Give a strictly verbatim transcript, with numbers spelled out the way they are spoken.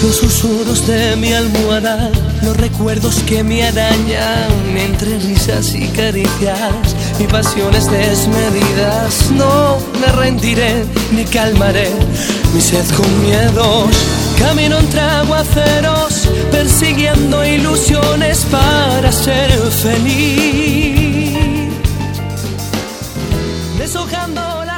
los susurros de mi almohada, los recuerdos que me arañan entre risas y caricias y pasiones desmedidas. No me rendiré ni calmaré mi sed con miedos. Camino entre aguaceros, persiguiendo ilusiones para ser feliz, deshojando la